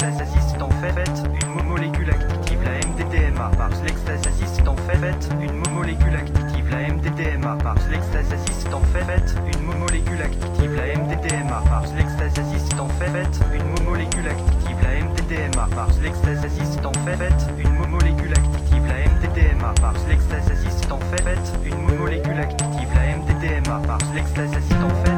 l'extase en fait une molécule active, la MDDMA. Par l'extase en fait une molécule active, la MDDMA. Par l'extase en fait une molécule active, la MDDMA. Par l'extase en fait une molécule active, la MDDMA. Par l'extase en fait une molécule active, la MDDMA. Par l'extase en fait une molécule active, la MDDMA. Par l'extase en fait